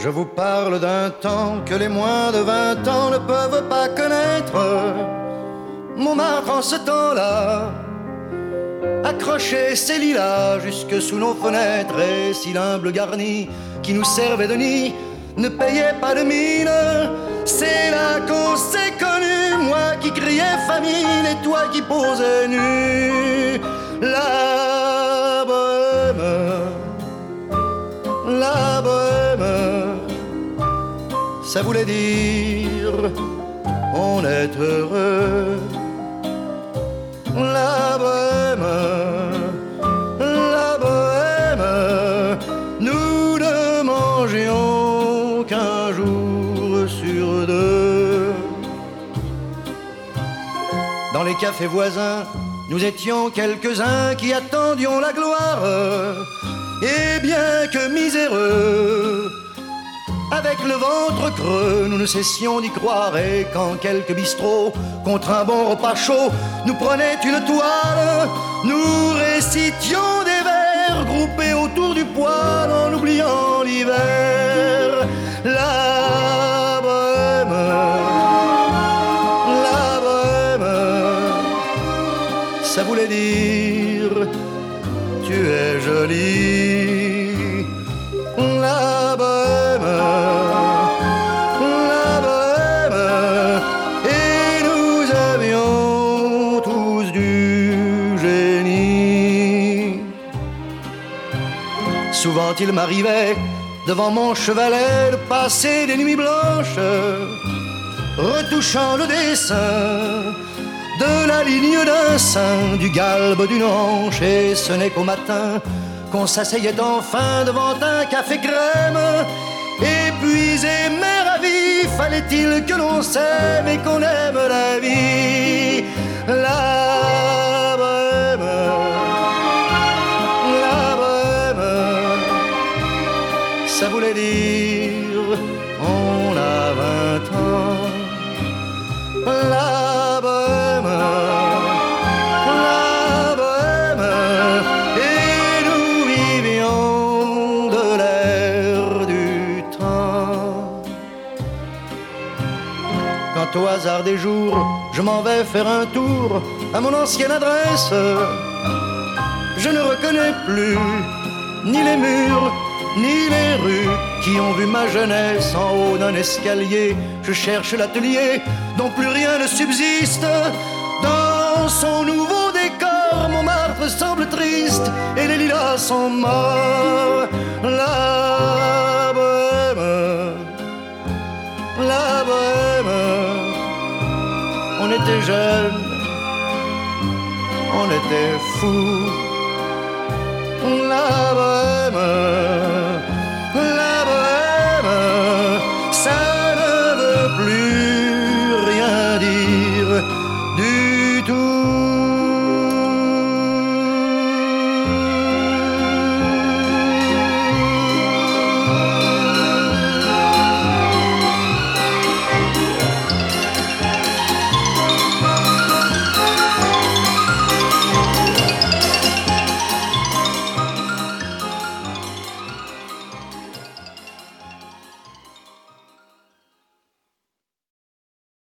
Je vous parle d'un temps que les moins de 20 ans ne peuvent pas connaître. Montmartre en ce temps-là accrochait ses lilas jusque sous nos fenêtres. Et si l'humble garni qui nous servait de nid ne payait pas de mine, c'est là qu'on s'est connus. Moi qui criais famine et toi qui posais nu. La bohème, la bohème, ça voulait dire on est heureux. La bohème, nous ne mangions qu'un jour sur deux. Dans les cafés voisins, nous étions quelques-uns qui attendions la gloire. Et bien que miséreux, avec le ventre creux, nous ne cessions d'y croire. Et quand quelques bistrots, contre un bon repas chaud, nous prenaient une toile, nous récitions des vers groupés autour du poêle en oubliant l'hiver. La bohème, ça voulait dire tu es jolie. La bohème, et nous avions tous du génie. Souvent il m'arrivait devant mon chevalet de passer des nuits blanches, retouchant le dessin de la ligne d'un sein, du galbe d'une hanche. Et ce n'est qu'au matin qu'on s'asseyait enfin devant un café crème. Épuisé mais ravi, fallait-il que l'on s'aime et qu'on aime la vie. La bohème, ça voulait dire on a 20 ans. La bohème, et nous vivions de l'air du temps. Quand au hasard des jours, je m'en vais faire un tour à mon ancienne adresse, je ne reconnais plus ni les murs, ni les rues qui ont vu ma jeunesse en haut d'un escalier. Je cherche l'atelier dont plus rien ne subsiste. Dans son nouveau décor, Montmartre semble triste et les lilas sont morts. La bohème, on était jeunes, on était fous. La bohème,